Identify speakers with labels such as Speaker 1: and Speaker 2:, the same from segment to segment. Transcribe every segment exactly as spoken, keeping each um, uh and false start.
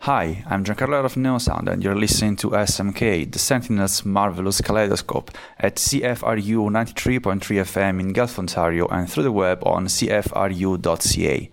Speaker 1: Hi, I'm Giancarlo of Neosound, and you're listening to S M K, the Sentinel's Marvelous Kaleidoscope, at C F R U ninety-three point three F M in Guelph, Ontario, and through the web on c f r u dot c a.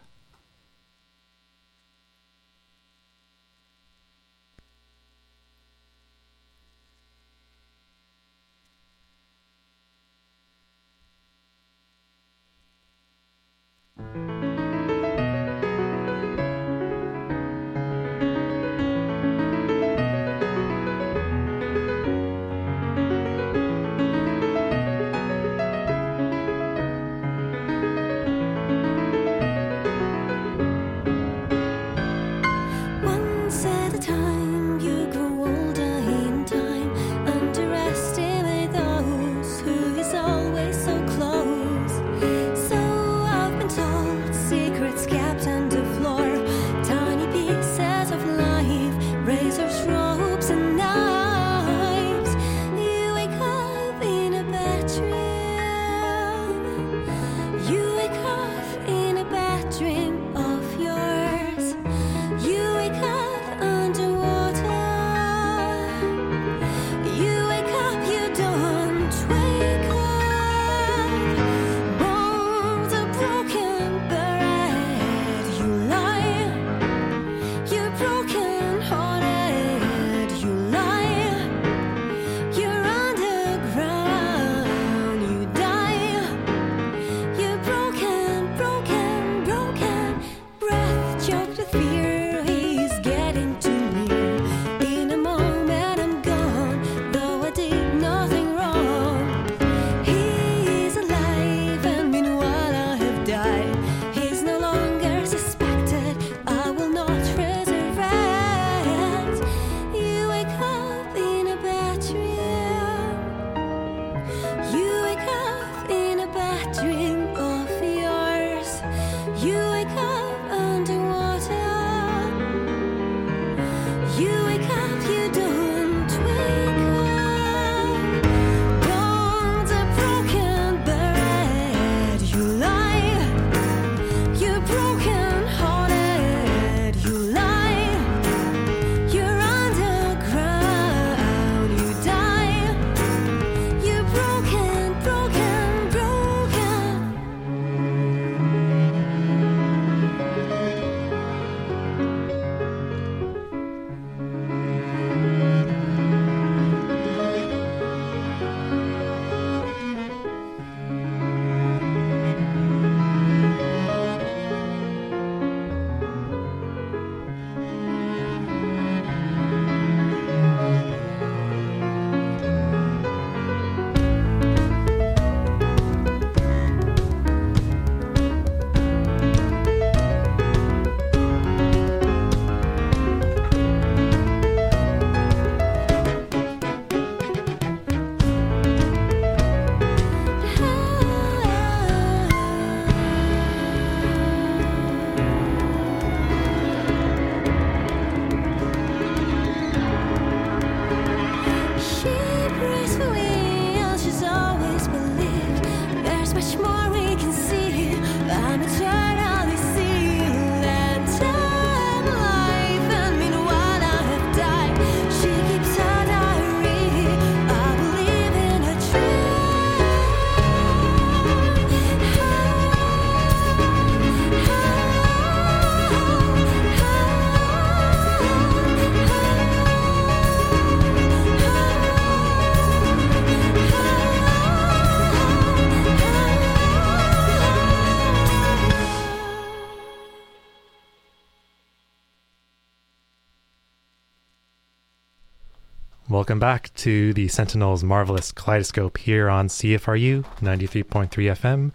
Speaker 2: Welcome back to the Sentinel's Marvelous Kaleidoscope here on C F R U ninety-three point three F M.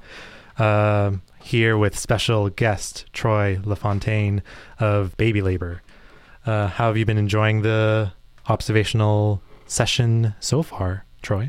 Speaker 2: Uh, here with special guest Troy LaFontaine of Baby Labor. Uh, how have you been enjoying the observational session so far, Troy?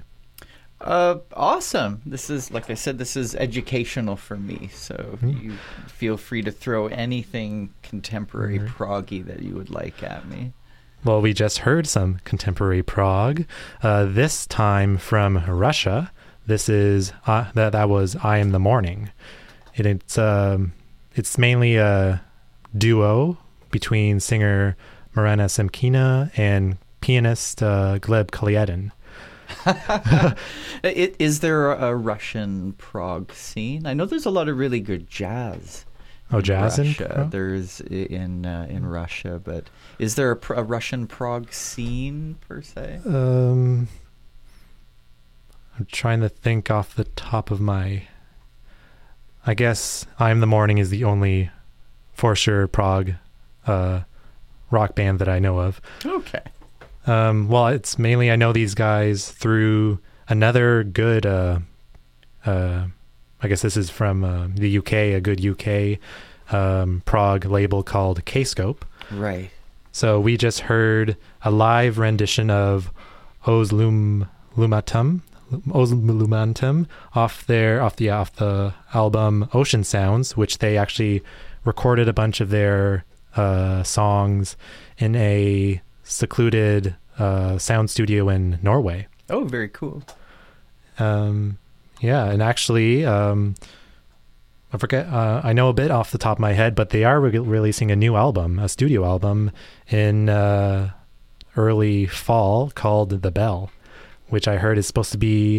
Speaker 3: Uh, awesome. This is, like I said, this is educational for me. So mm. you feel free to throw anything contemporary mm-hmm. proggy that you would like at me.
Speaker 2: Well, we just heard some contemporary prog, uh, this time from Russia. This is, uh, that, that was I Am the Morning. It, it's, um, it's mainly a duo between singer Marina Semkina and pianist uh, Gleb Kolyadin.
Speaker 3: it, is there a Russian prog scene? I know there's a lot of really good jazz.
Speaker 2: Oh, jazz in
Speaker 3: Russia.
Speaker 2: Prague?
Speaker 3: There's in uh, in Russia, but is there a, pr- a Russian prog scene per se?
Speaker 2: Um, I'm trying to think off the top of my. I guess I Am the Morning is the only for sure prog uh, rock band that I know of.
Speaker 3: Okay.
Speaker 2: Um, well, it's mainly I know these guys through another good. Uh, uh, I guess this is from uh, the U K, a good U K um, prog label called K-Scope.
Speaker 3: Right.
Speaker 2: So we just heard a live rendition of Oz Lum Lumatum, Oz Lumantum off their off the off the album Ocean Sounds, which they actually recorded a bunch of their uh, songs in a secluded uh, sound studio in Norway.
Speaker 3: Oh, very cool.
Speaker 2: Um, yeah, and actually, um, I forget, uh, I know a bit off the top of my head, but they are re- releasing a new album, a studio album, in uh, early fall called The Bell, which I heard is supposed to be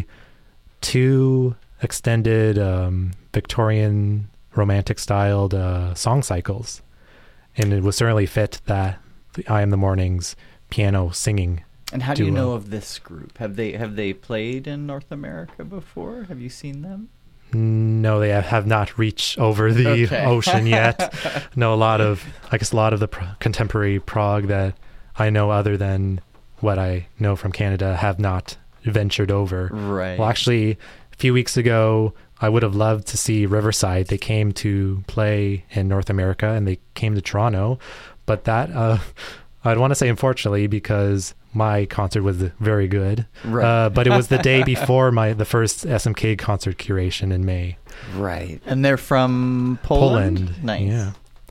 Speaker 2: two extended um, Victorian romantic-styled uh, song cycles. And it would certainly fit that I Am the Morning's piano singing.
Speaker 3: And how do you
Speaker 2: duo.
Speaker 3: know of this group? Have they have they played in North America before? Have you seen them?
Speaker 2: No, they have not reached over the
Speaker 3: Okay.
Speaker 2: ocean yet. No, a lot of, I guess a lot of the pro- contemporary prog that I know other than what I know from Canada have not ventured over.
Speaker 3: Right.
Speaker 2: Well, actually, a few weeks ago, I would have loved to see Riverside. They came to play in North America and they came to Toronto, but that, uh, I'd want to say unfortunately because my concert was very good,
Speaker 3: Right.
Speaker 2: uh, but it was the day before my the first S M K concert curation in May.
Speaker 3: Right. And they're from Poland?
Speaker 2: Poland.
Speaker 3: Nice.
Speaker 2: Yeah.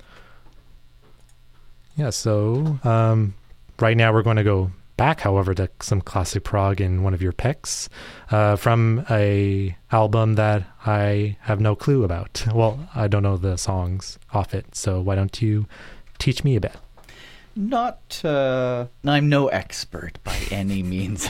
Speaker 2: Yeah, so um, right now we're going to go back, however, to some classic prog in one of your picks uh, from a album that I have no clue about. Well, I don't know the songs off it, so why don't you teach me a bit?
Speaker 3: Not, uh, I'm no expert by any means.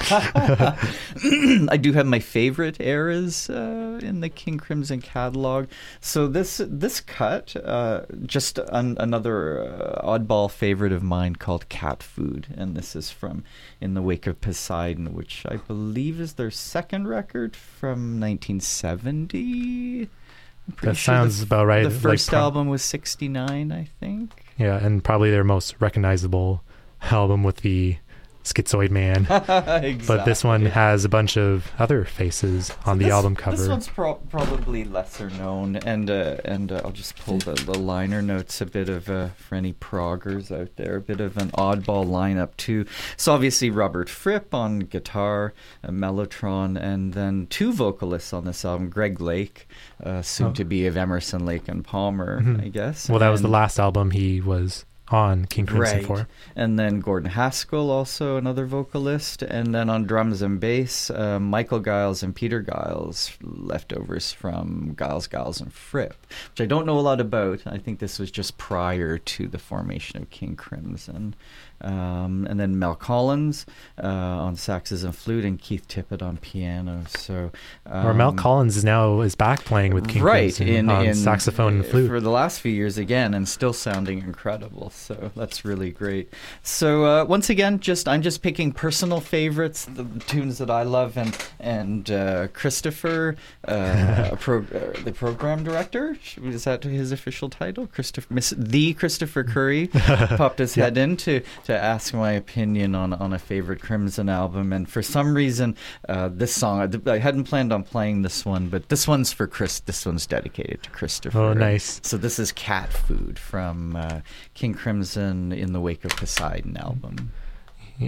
Speaker 3: I do have my favorite eras uh, in the King Crimson catalog. So this this cut, uh, just an, another uh, oddball favorite of mine called Cat Food. And this is from In the Wake of Poseidon, which I believe is their second record from nineteen seventy. I'm pretty
Speaker 2: That
Speaker 3: sure
Speaker 2: sounds
Speaker 3: the, f-
Speaker 2: about right.
Speaker 3: The
Speaker 2: like
Speaker 3: first
Speaker 2: pro-
Speaker 3: album was sixty-nine, I think.
Speaker 2: Yeah, and probably their most recognizable album with the Schizoid Man.
Speaker 3: Exactly.
Speaker 2: But this one has a bunch of other faces on the
Speaker 3: This-
Speaker 2: album cover.
Speaker 3: This one's pro- probably lesser known, and uh, and uh, I'll just pull the, the liner notes a bit of uh, for any proggers out there, a bit of an oddball lineup too. So obviously Robert Fripp on guitar, uh, Mellotron, and then two vocalists on this album, Greg Lake, uh, soon
Speaker 2: Oh.
Speaker 3: to be of Emerson, Lake and Palmer,
Speaker 2: Mhm.
Speaker 3: I guess.
Speaker 2: Well, that was the
Speaker 3: And-
Speaker 2: last album he was on King Crimson
Speaker 3: Right.
Speaker 2: for.
Speaker 3: And then Gordon Haskell, also another vocalist. And then on drums and bass, uh, Michael Giles and Peter Giles, leftovers from Giles, Giles, and Fripp, which I don't know a lot about. I think this was just prior to the formation of King Crimson. Um, and then Mel Collins uh, on saxes and flute, and Keith Tippett on piano. So, um,
Speaker 2: Or Mel Collins is now is back playing with King
Speaker 3: right,
Speaker 2: Crimson
Speaker 3: in,
Speaker 2: on
Speaker 3: in,
Speaker 2: saxophone and flute.
Speaker 3: for the last few years again, and still sounding incredible. So that's really great. So uh, once again, just I'm just picking personal favorites, the, the tunes that I love, and and uh, Christopher, uh, pro, uh, the program director, is that his official title? Christopher, Miss the Christopher Curry, popped his
Speaker 2: Yeah.
Speaker 3: head in to to ask my opinion on on a favorite Crimson album, and for some reason, uh, this song I hadn't planned on playing this one, but this one's for Chris. This one's dedicated to Christopher.
Speaker 2: Oh, nice.
Speaker 3: So this is Cat Food from uh, King Crimson In the Wake of Poseidon album.
Speaker 2: Yeah.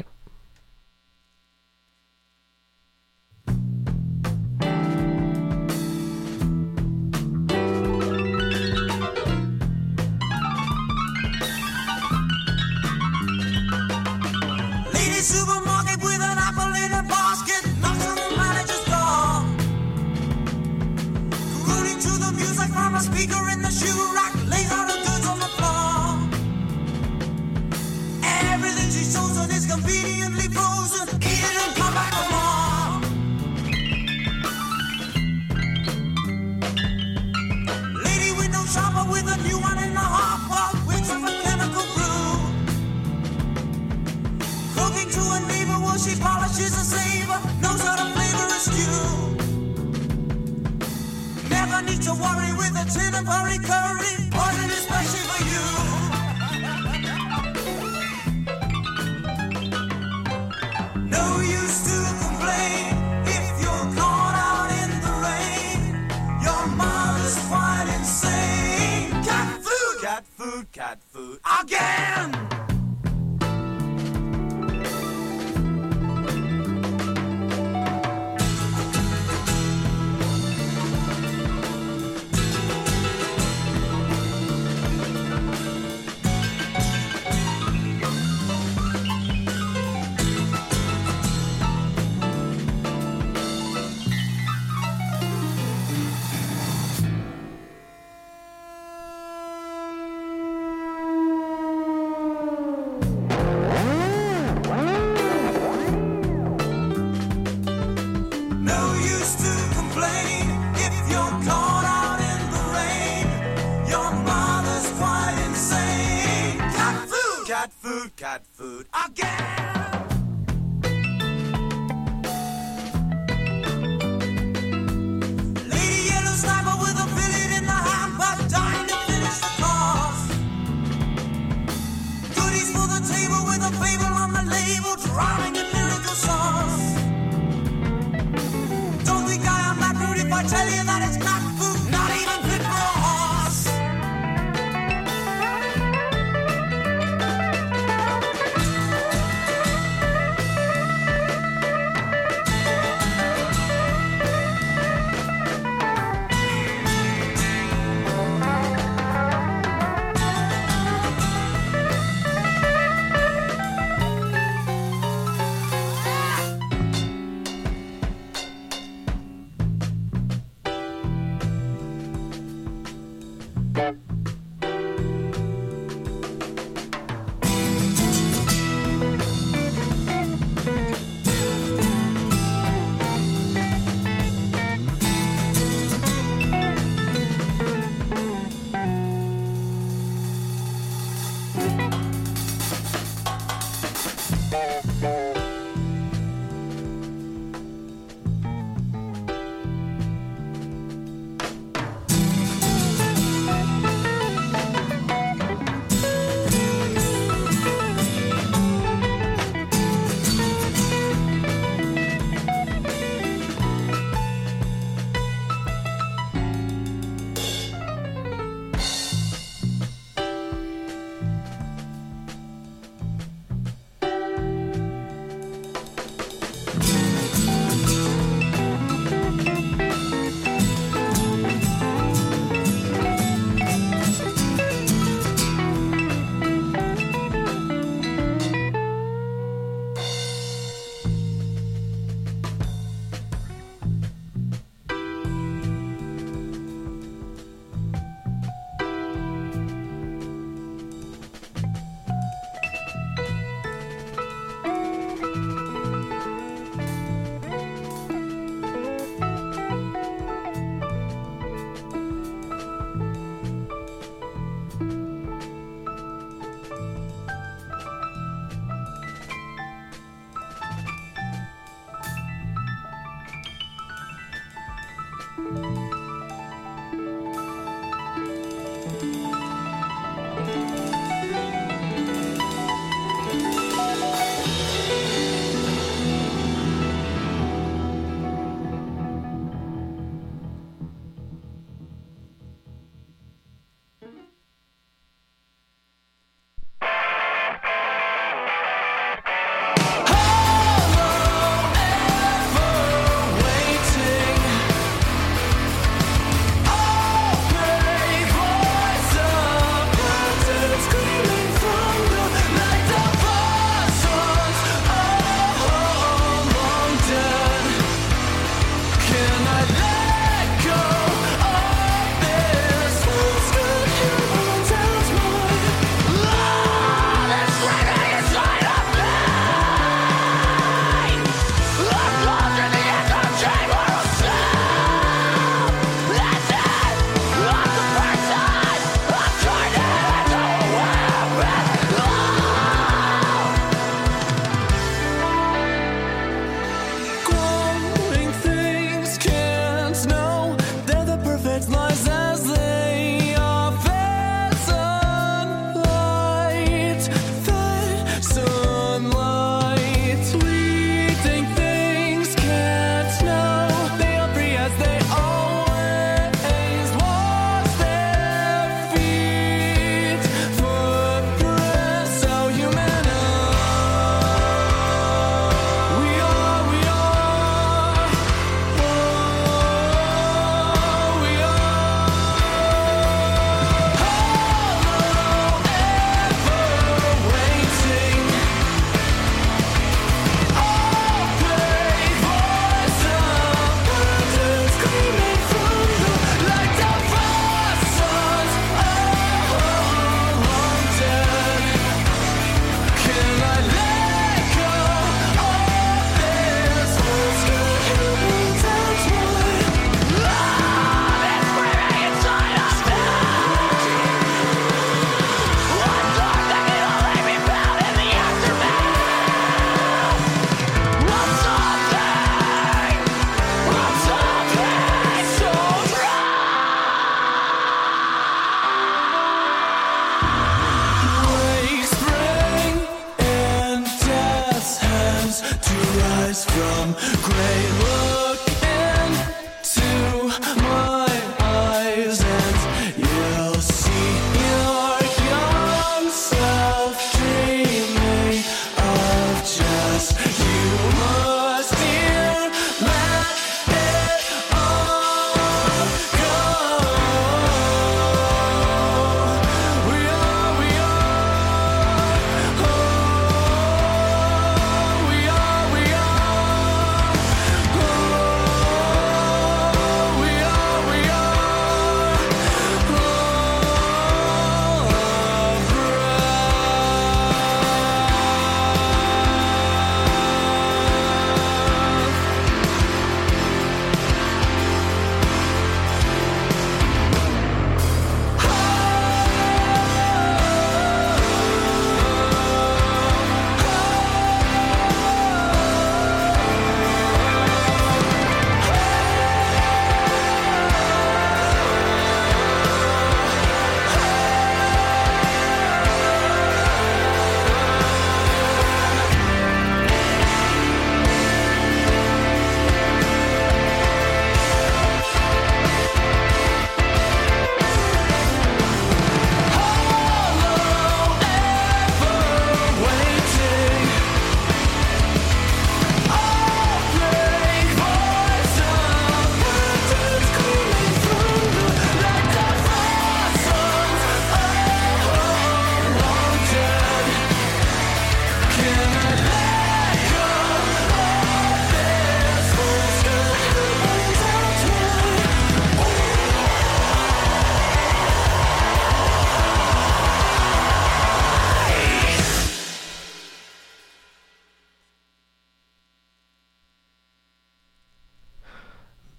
Speaker 4: Lady supermarket with an apple in a basket, knocks on the manager's door. Rooting to the music from a speaker in the shoe rack, lays out the goods on the floor. Every conveniently frozen. Eat it and come back for more. Lady window shopper with a new one in the hopper, which of a chemical brew. Cooking to a neighbor while she polishes a saver, knows how to flavor a stew. Never need to worry with a tin of hurry curry, poison especially for you. No use to complain if you're caught out in the rain. Your mother's quite insane. Cat food, cat food, cat food again. Cat food again. Lady yellow sniper with a billet in the hand, but dying to finish the course. Goodies for the table with a fable on the label, drowning in lyrical sauce. Don't think I am that rude if I tell you that it's cat food, not even fit for a horse.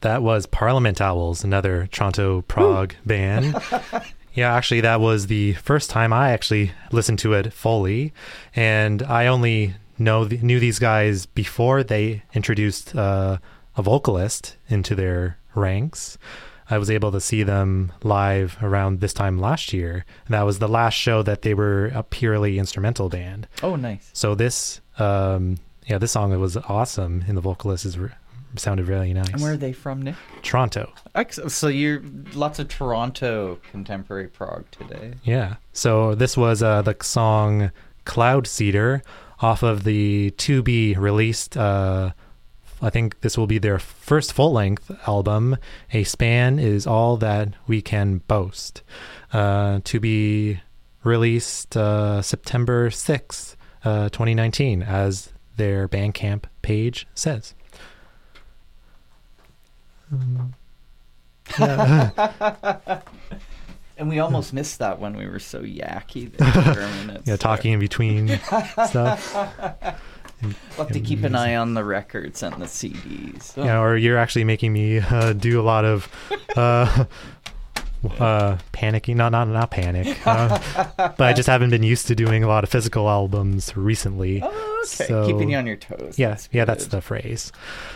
Speaker 2: that was Parliament Owls, another Toronto prog band. Yeah, actually, that was the first time I actually listened to it fully, and I only know the, knew these guys before they introduced uh, a vocalist into their ranks. I was able to see them live around this time last year, and that was the last show that they were a purely instrumental band.
Speaker 3: Oh, nice.
Speaker 2: So this, um, yeah, this song was awesome, and the vocalist is re- sounded really nice.
Speaker 3: And where are they from, Nick?
Speaker 2: Toronto.
Speaker 3: Ex- So you're lots of Toronto contemporary prog today.
Speaker 2: Yeah. So this was uh, the song Cloud Seeder off of the to be released, uh, I think this will be their first full-length album, A Span Is All That We Can Boast, uh, to be released uh, September sixth, uh, twenty nineteen, as their Bandcamp page says. Um, yeah.
Speaker 3: And we almost missed that when we were so yacky there for a minute.
Speaker 2: Yeah, talking in between stuff.
Speaker 3: We'll have to keep an eye on the records and the C Ds. Oh.
Speaker 2: Yeah, or you're actually making me uh, do a lot of uh, uh, panicking. Not, not, not panic. Uh, but I just haven't been used to doing a lot of physical albums recently.
Speaker 3: Oh, okay.
Speaker 2: So,
Speaker 3: Keeping you on your toes.
Speaker 2: Yeah,
Speaker 3: That's
Speaker 2: yeah,
Speaker 3: good.
Speaker 2: that's the phrase.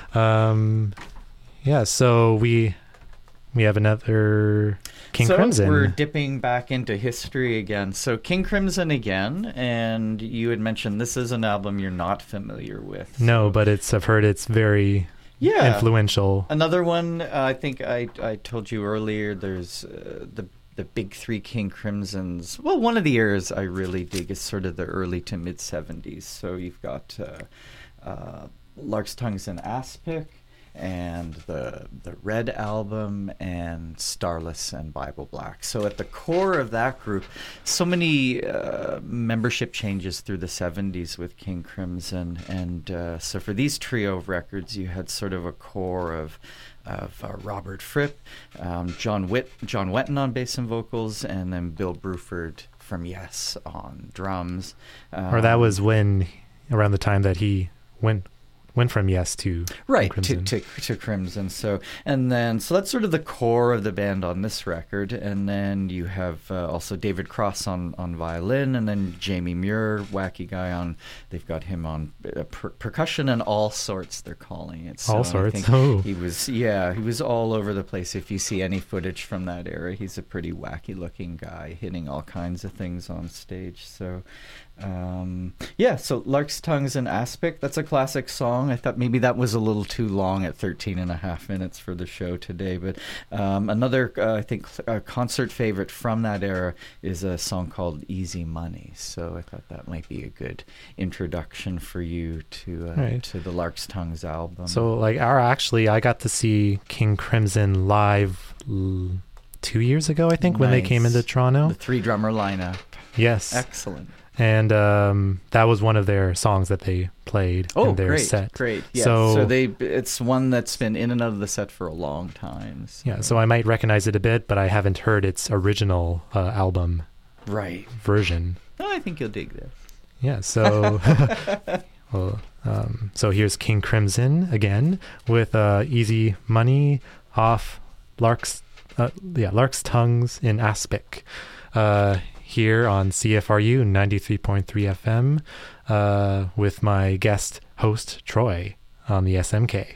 Speaker 2: Um, yeah, so we we have another King
Speaker 3: so
Speaker 2: Crimson.
Speaker 3: We're dipping back into history again. So King Crimson again, and you had mentioned this is an album you're not familiar with.
Speaker 2: No, but it's I've heard it's very
Speaker 3: Yeah.
Speaker 2: influential.
Speaker 3: Another one, uh, I think I I told you earlier, there's uh, the the big three King Crimsons. Well, one of the eras I really dig is sort of the early to mid seventies. So you've got uh, uh, Lark's Tongues and Aspic, and the the Red Album, and Starless and Bible Black. So at the core of that group, so many uh, membership changes through the seventies with King Crimson, and uh, so for these trio of records, you had sort of a core of of uh, Robert Fripp, um, John Witt, John Wetton on bass and vocals, and then Bill Bruford from Yes on drums. Um,
Speaker 2: Or that was when, around the time that he went went from Yes to
Speaker 3: right
Speaker 2: Crimson.
Speaker 3: to, to to Crimson. So and then so that's sort of the core of the band on this record, and then you have uh, also David Cross on on violin, and then Jamie Muir, wacky guy, on they've got him on uh, per- percussion and all sorts, they're calling it. So
Speaker 2: All
Speaker 3: I
Speaker 2: sorts?
Speaker 3: think
Speaker 2: Oh.
Speaker 3: he was yeah he was all over the place. If you see any footage from that era, he's a pretty wacky looking guy hitting all kinds of things on stage. So um yeah so Lark's Tongues and Aspic, that's a classic song. I thought maybe that was a little too long at thirteen and a half minutes for the show today, but um another uh, I think a concert favorite from that era is a song called Easy Money. So I thought that might be a good introduction for you to uh,
Speaker 2: Right.
Speaker 3: to the Lark's Tongues album.
Speaker 2: So, like, our actually, I got to see King Crimson live l- two years ago, I think, when they came
Speaker 3: Nice.
Speaker 2: into Toronto.
Speaker 3: the three drummer lineup,
Speaker 2: Yes.
Speaker 3: excellent.
Speaker 2: And um, that was one of their songs that they played
Speaker 3: Oh,
Speaker 2: in their
Speaker 3: great,
Speaker 2: set.
Speaker 3: great. Yeah.
Speaker 2: So-
Speaker 3: So, they, it's one that's been in and out of the set for a long time. So.
Speaker 2: Yeah, so I might recognize it a bit, but I haven't heard its original uh, album
Speaker 3: Right.
Speaker 2: version.
Speaker 3: Oh, I think you'll dig this.
Speaker 2: Yeah, so well, um, so here's King Crimson again with uh, Easy Money off Lark's uh, yeah Lark's Tongues in Aspic. Uh, here on C F R U ninety-three point three F M uh, with my guest host Troy on the S M K.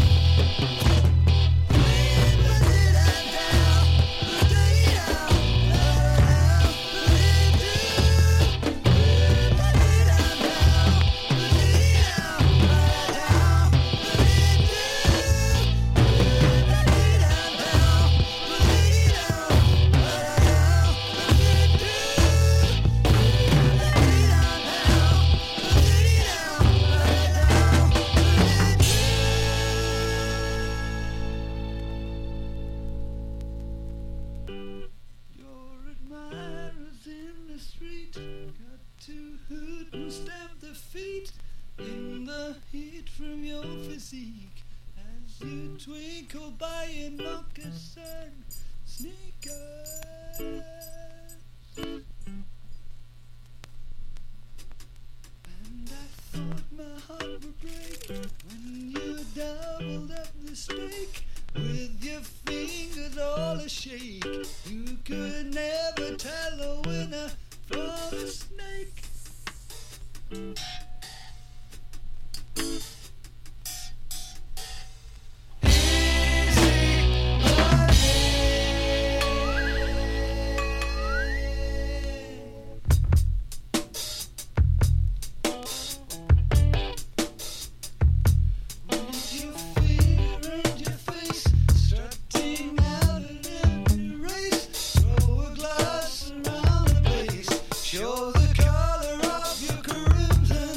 Speaker 4: Down, twinkle buying moccasin sneakers. And I thought my heart would break when you doubled up the steak with your fingers all a shake. You could never tell a winner from a snake. Show the color of your crimson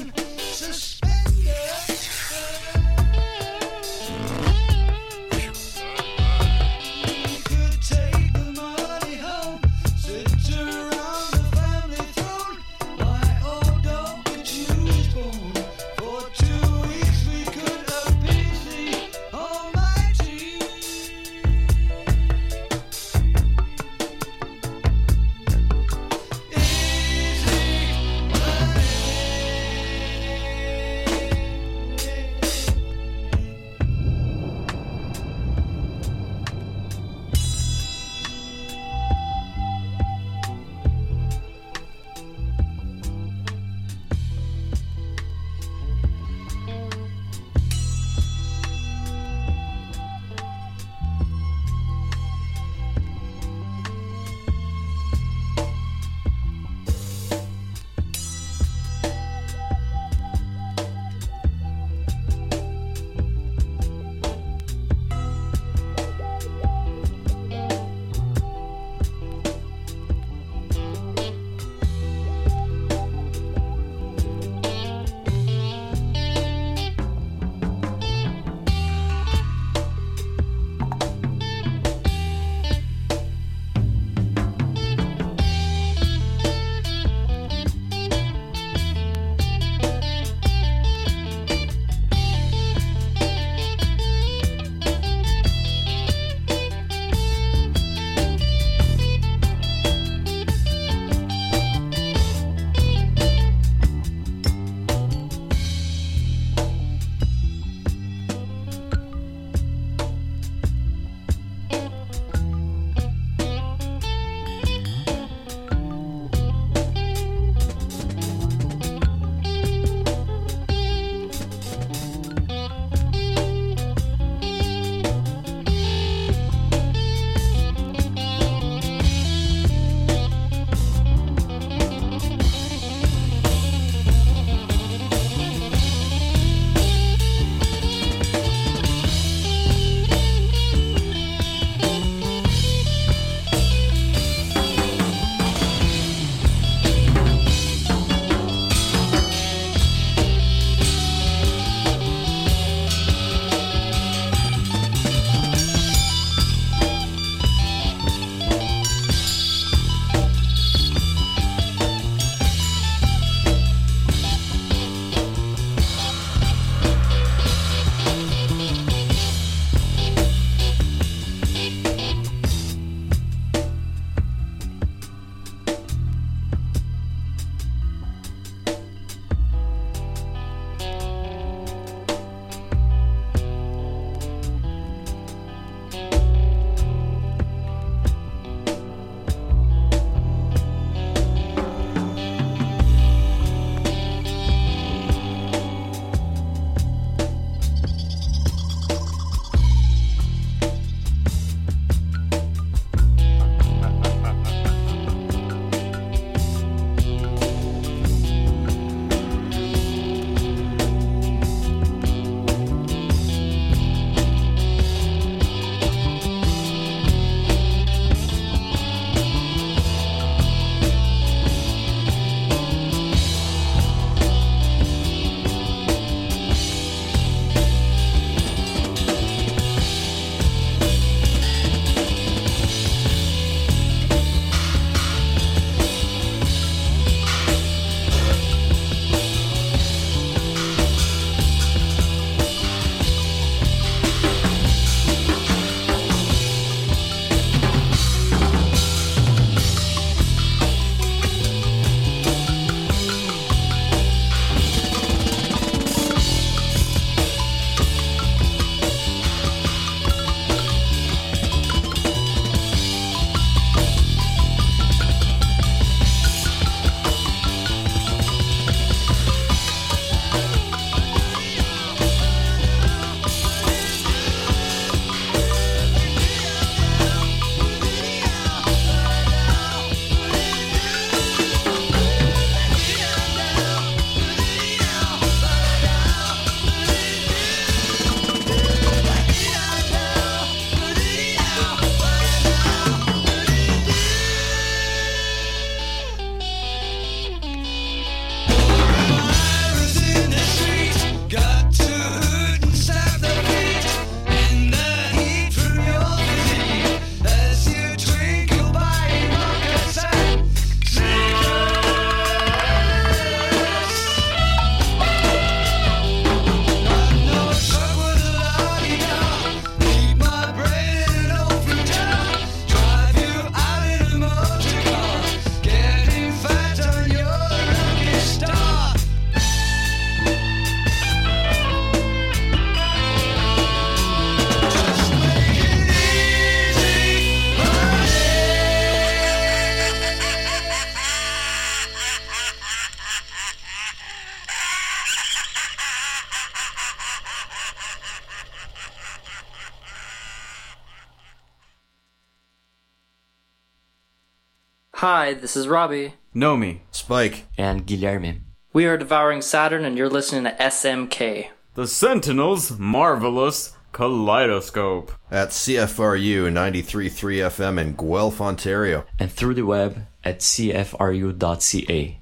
Speaker 5: Hi, this is Robbie.
Speaker 1: Nomi.
Speaker 6: Spike.
Speaker 7: And Guilherme.
Speaker 5: We are Devouring Saturn, and you're listening to S M K.
Speaker 1: The Sentinel's Marvelous Kaleidoscope.
Speaker 6: At C F R U ninety-three point three F M in Guelph, Ontario.
Speaker 7: And through the web at c f r u dot c a.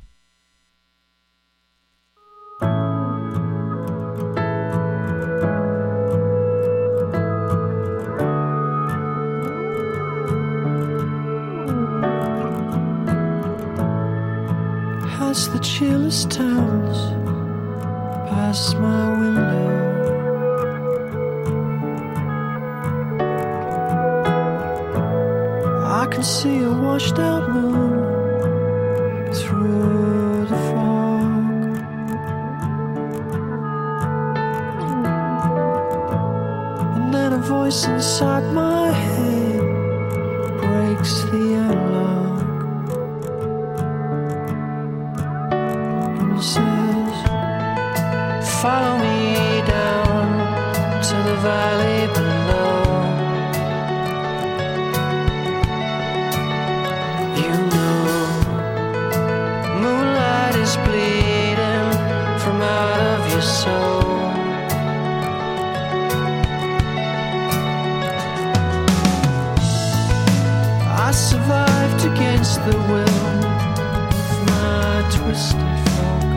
Speaker 8: Past the chillest towns, past my window, I can see a washed out moon through the fog. And then a voice inside my head breaks the analog. Says, follow me down to the valley below. You know, moonlight is bleeding from out of your soul. I survived against the will of my twisted folk.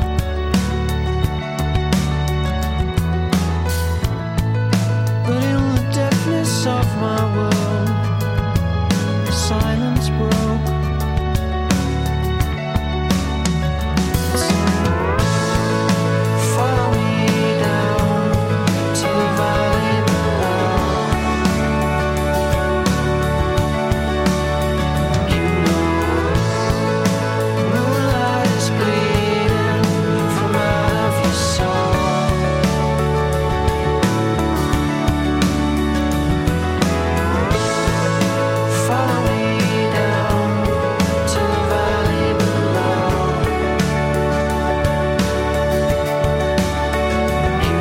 Speaker 8: But in the deafness of my world, silence broke. Follow me down to the valley below. You know, moonlight is bleeding from out of your soul. Follow me down to the valley below. You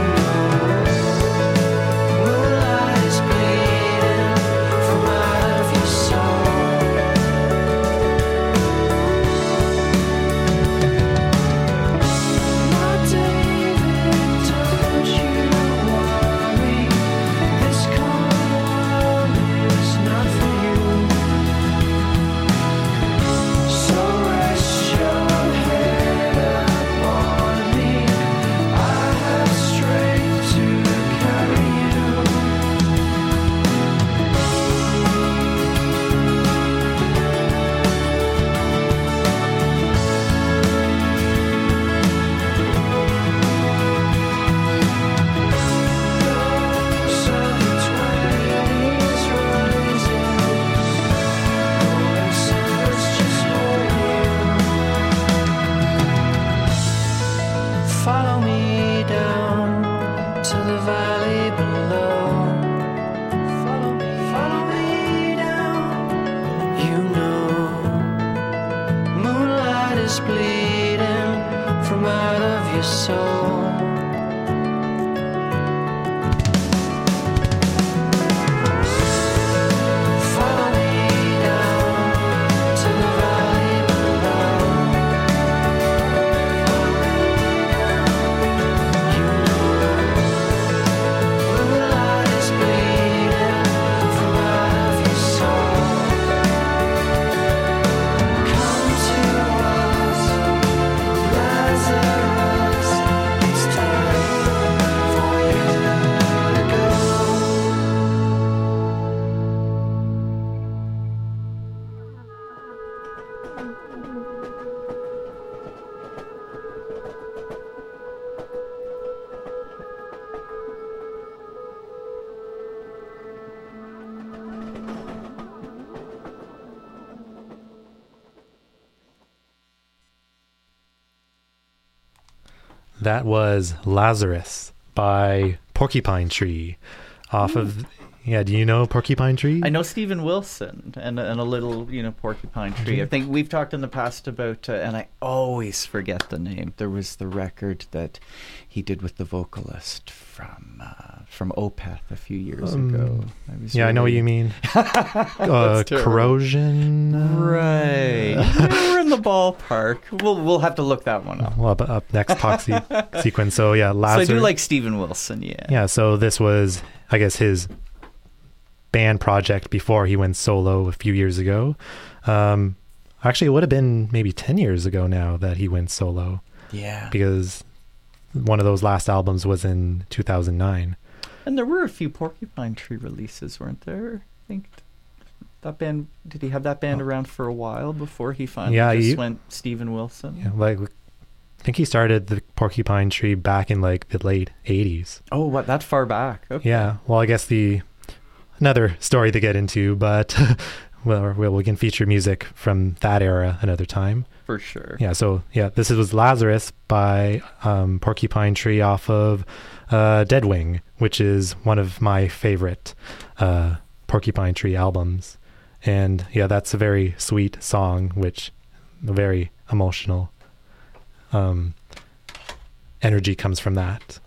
Speaker 8: know, moonlight is bleeding from out of your soul. My David, don't you worry, this cold world is not for you. So rest your head upon me, I have strength to carry you. Those are the twenties rising, golden summers just hold you. Follow me down to the valley below. Follow me, follow me down. You know, moonlight is bleeding from out of your soul. Follow me down to the valley below. You know, moonlight is bleeding from out of your soul. Come to us, Lazarus. It's time for you to go.
Speaker 2: That was Lazarus by Porcupine Tree off of Yeah, do you know Porcupine Tree?
Speaker 3: I know Steven Wilson and, and a little, you know, Porcupine Tree. I think we've talked in the past about, uh, and I always forget the name. There was the record that he did with the vocalist from uh, from Opeth a few years
Speaker 2: Um,
Speaker 3: ago. I was
Speaker 2: Yeah, I know what
Speaker 3: really-
Speaker 2: you mean. uh,
Speaker 3: terrible.
Speaker 2: corrosion.
Speaker 3: Right. We're in the ballpark. We'll we'll have to look that one up.
Speaker 2: Well, up, up next talk se- sequence. So yeah,
Speaker 3: So
Speaker 2: Lazarus.
Speaker 3: I do like Steven Wilson, yeah.
Speaker 2: Yeah, so this was, I guess, his band project before he went solo a few years ago. Um, actually, it would have been maybe ten years ago now that he went solo,
Speaker 3: Yeah.
Speaker 2: because one of those last albums was in two thousand nine.
Speaker 3: And there were a few Porcupine Tree releases, weren't there? I think that band, did he have that band around for a while before he finally
Speaker 2: Yeah,
Speaker 3: just
Speaker 2: he-
Speaker 3: went Steven Wilson?
Speaker 2: Yeah, like I think he started the Porcupine Tree back in like the late eighties.
Speaker 3: Oh, what, that far back? Okay.
Speaker 2: Yeah, well, I guess the another story to get into, but well, we we can feature music from that era another time.
Speaker 3: For sure.
Speaker 2: Yeah, so yeah, this was Lazarus by um, Porcupine Tree off of uh, Deadwing, which is one of my favorite uh, Porcupine Tree albums. And yeah, that's a very sweet song, which very emotional um, energy comes from that.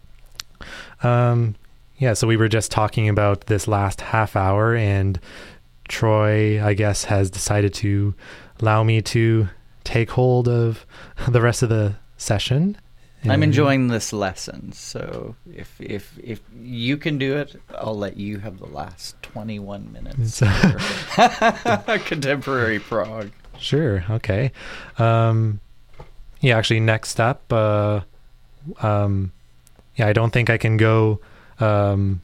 Speaker 2: Um, yeah, so we were just talking about this last half hour, and Troy, I guess, has decided to allow me to take hold of the rest of the session.
Speaker 3: I'm
Speaker 2: And-
Speaker 3: enjoying this lesson, so if if if you can do it, I'll let you have the last twenty-one minutes. for Contemporary prog.
Speaker 2: Sure. Okay. Um, yeah, actually, next up, uh, um, yeah, I don't think I can go um,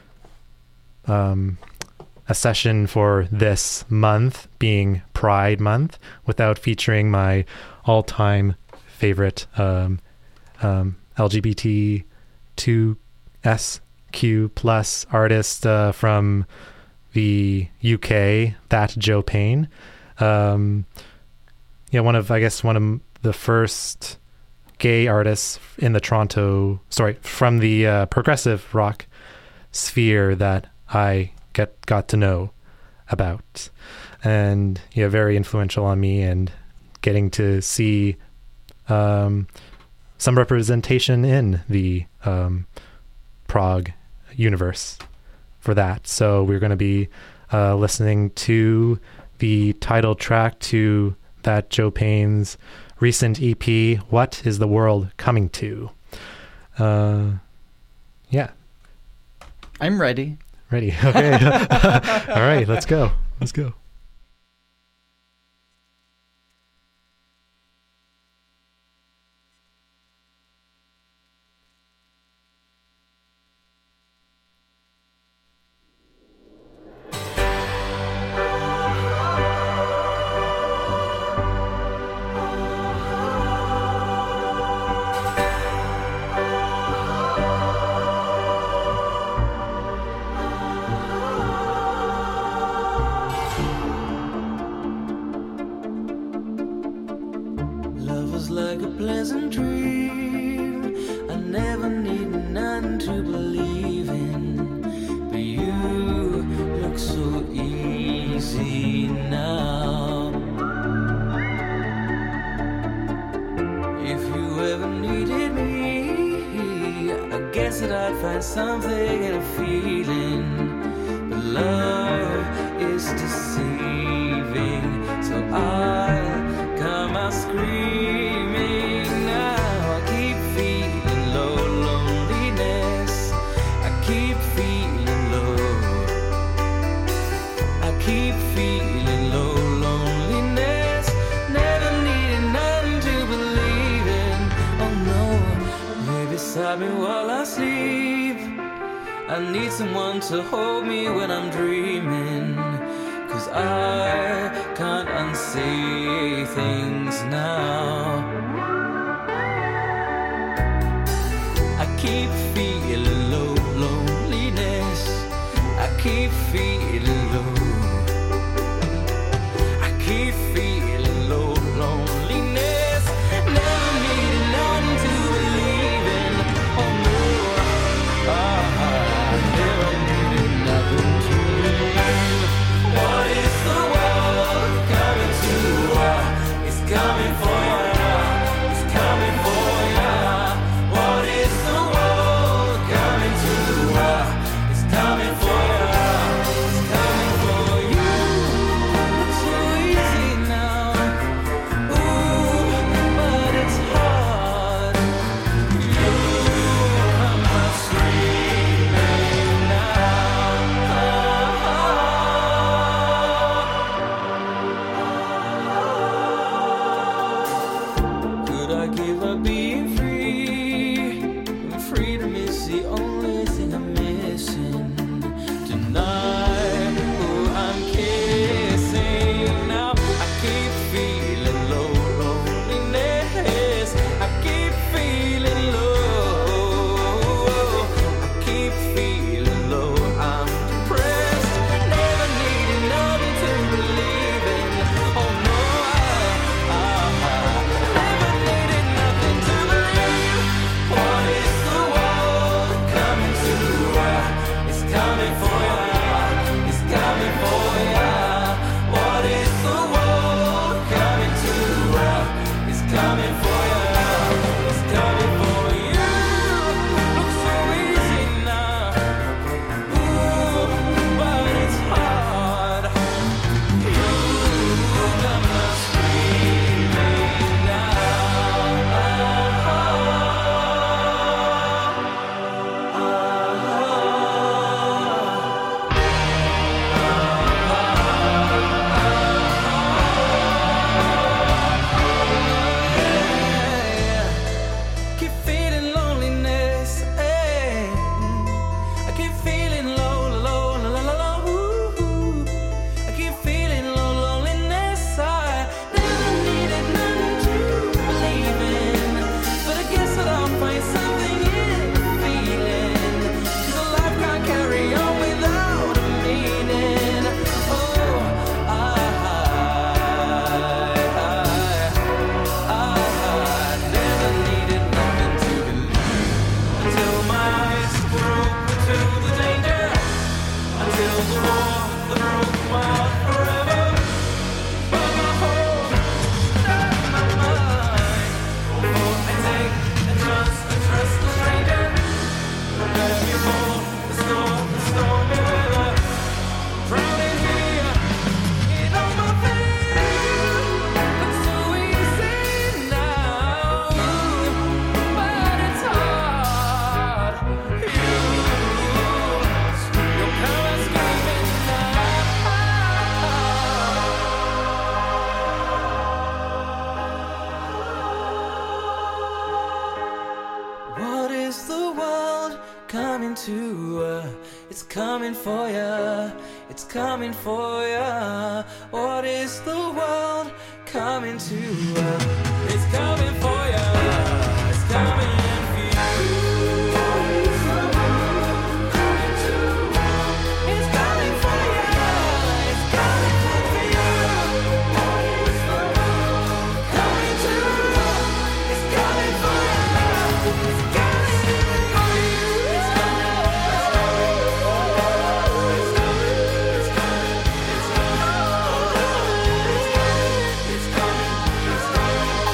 Speaker 2: um, a session for this month, being Pride Month, without featuring my all-time favorite um, um, L G B T two S Q plus artist uh, from the U K, That Joe Payne. Um, yeah, one of, I guess, one of the first gay artists in the Toronto, sorry, from the uh, progressive rock sphere that I get got to know about. And yeah, very influential on me, and getting to see um, some representation in the um, prog universe for that. So we're going to be uh, listening to the title track to That Joe Payne's recent E P, What Is the World Coming To? Uh, yeah,
Speaker 3: I'm ready.
Speaker 2: ready. Okay. All right, let's go. Let's go.
Speaker 8: Love was like a pleasant dream. I never need none to believe in. But you look so easy now. If you ever needed me, I guess that I'd find something in a feeling. But love is deceiving, so I'll come out screaming now. I keep feeling low, loneliness. I keep feeling low. I keep feeling low, loneliness. Never needed nothing to believe in. Oh no, lay beside me while I sleep. I need someone to hold me when I'm dreaming. Cause I can't unsay things now. I keep feeling low, loneliness. I keep feeling low. I keep feeling low, loneliness. Never needed nothing to believe in. Oh no, ah, I never needed nothing. It's coming for ya. What is the world coming to? Uh, it's coming for ya. It's coming for you. It's coming for ya. It's coming for you. Coming to. It's coming for ya. It's coming for you. It's coming. It's coming. It's coming.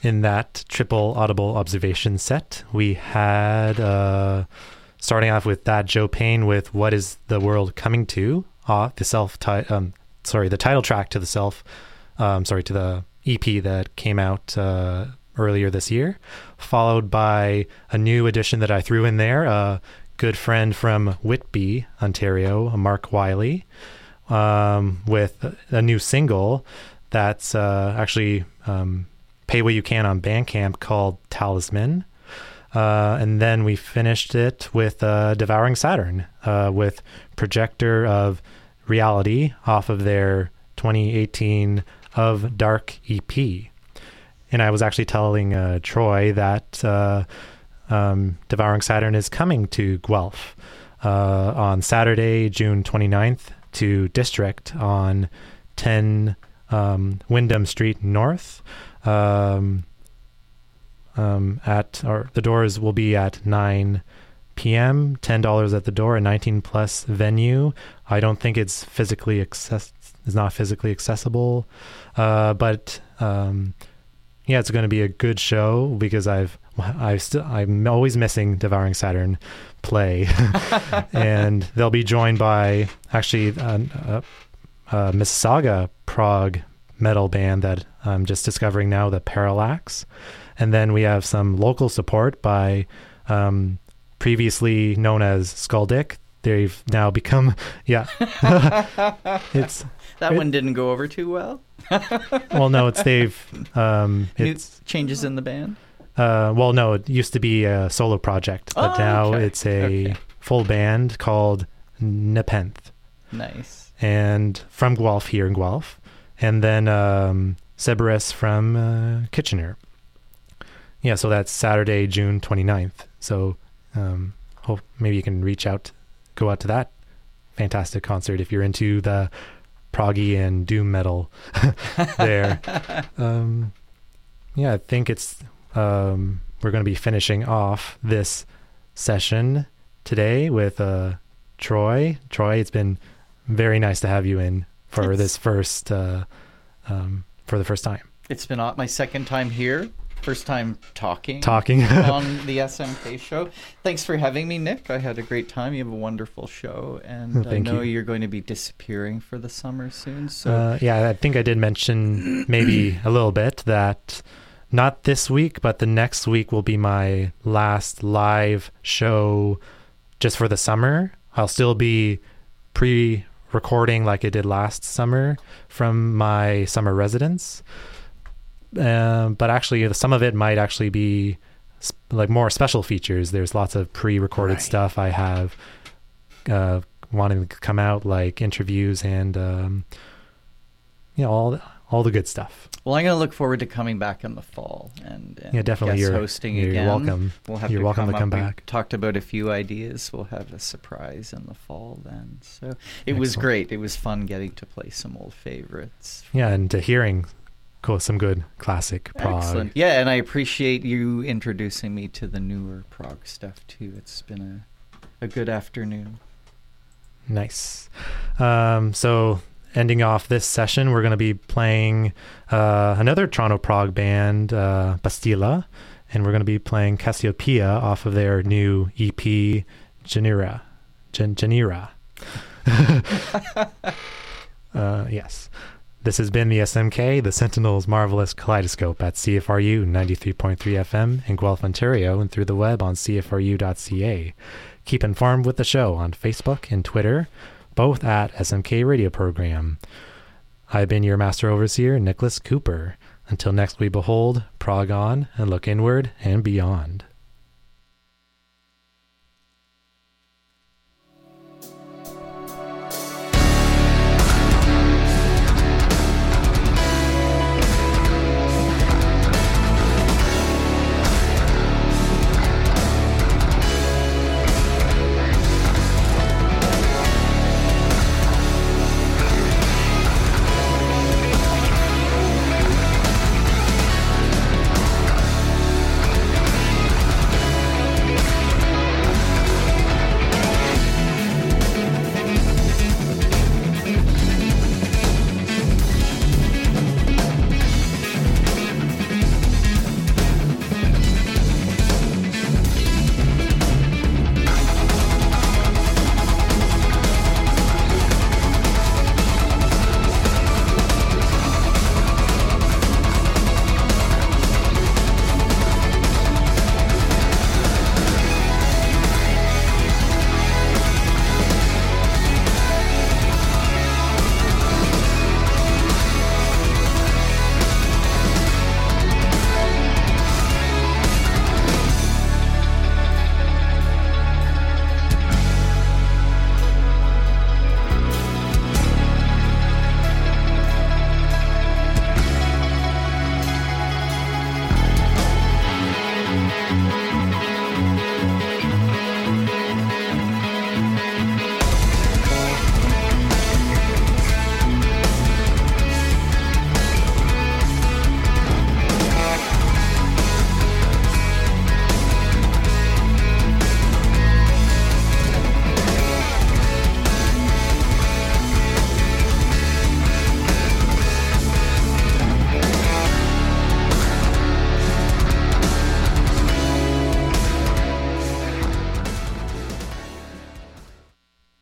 Speaker 2: in that triple audible observation set, we had, uh, starting off with that, Joe Payne with What Is the World Coming To? Uh, the self, ti- um, sorry, the title track to the self, um, sorry, to the E P that came out uh, earlier this year, followed by a new addition that I threw in there, a good friend from Whitby, Ontario, Mark Wiley, um, with a new single that's uh, actually um, Pay What You Can on Bandcamp called Talisman. Uh, and then we finished it with uh, Devouring Saturn, uh, with Projector of Reality off of their twenty eighteen Of Dark E P. And I was actually telling uh, Troy that uh, um, Devouring Saturn is coming to Guelph uh, on Saturday, June twenty-ninth, to District on ten um, Wyndham Street North. Um, Um, at or the doors will be at nine p.m. ten dollars at the door, a nineteen plus venue. I don't think it's physically access is not physically accessible, uh, but um, yeah, it's going to be a good show because I've I still I'm always missing Devouring Saturn play, and they'll be joined by actually a, a, a Mississauga prog metal band that I'm just discovering now, the Parallax. And then we have some local support by um, previously known as Skull Dick. They've now become, yeah. it's
Speaker 3: That
Speaker 2: it,
Speaker 3: one didn't go over too well.
Speaker 2: Well, no, it's they've, um, it's.
Speaker 3: New changes in the band?
Speaker 2: Uh, well, no, it used to be a solo project, but
Speaker 3: Oh,
Speaker 2: now
Speaker 3: okay.
Speaker 2: it's a
Speaker 3: Okay.
Speaker 2: full band called Nepenthe.
Speaker 3: Nice.
Speaker 2: And from Guelph, here in Guelph. And then um, Cerberus from uh, Kitchener. Yeah, so that's Saturday, June twenty-ninth. So um, hope maybe you can reach out, go out to that fantastic concert if you're into the proggy and doom metal there. Um, yeah, I think it's um, we're going to be finishing off this session today with uh, Troy. Troy, it's been very nice to have you in for
Speaker 3: It's-
Speaker 2: this first uh, um, for the first time.
Speaker 3: It's been my second time here. First time talking.
Speaker 2: Talking.
Speaker 3: on the S M K show. Thanks for having me, Nick. I had a great time. You have a wonderful show, and I
Speaker 2: Thank
Speaker 3: know
Speaker 2: you.
Speaker 3: you're going to be disappearing for the summer soon. So
Speaker 2: Uh, yeah, I think I did mention maybe a little bit that not this week, but the next week will be my last live show just for the summer. I'll still be pre-recording like I did last summer from my summer residence. Um, but actually, some of it might actually be sp- like more special features. There's lots of pre-recorded
Speaker 3: Right.
Speaker 2: stuff I have uh, wanting to come out, like interviews and um, you know all all the good stuff.
Speaker 3: well, I'm going to look forward to coming back in the fall and, and
Speaker 2: Yeah, definitely.
Speaker 3: guest
Speaker 2: You're
Speaker 3: hosting
Speaker 2: you're
Speaker 3: again.
Speaker 2: welcome.
Speaker 3: We'll have
Speaker 2: You're
Speaker 3: to
Speaker 2: welcome
Speaker 3: come
Speaker 2: to come
Speaker 3: up. We
Speaker 2: back.
Speaker 3: talked about a few ideas. We'll have a surprise in the fall then. So it was
Speaker 2: Excellent.
Speaker 3: great. It was fun getting to play some old favorites.
Speaker 2: Yeah, and to hearing cool, some good classic prog.
Speaker 3: Excellent. Yeah, and I appreciate you introducing me to the newer prog stuff too. It's been a, a good afternoon.
Speaker 2: Nice. Um, so ending off this session, we're going to be playing uh, another Toronto prog band, uh, Bastilla, and we're going to be playing Cassiopeia off of their new E P, Genera. Gen- Genera. uh, yes. This has been the S M K, the Sentinel's Marvelous Kaleidoscope at C F R U ninety-three point three F M in Guelph, Ontario, and through the web on C F R U dot C A. Keep informed with the show on Facebook and Twitter, both at S M K Radio Program. I've been your Master Overseer, Nicholas Cooper. Until next we behold, prog on, and look inward and beyond.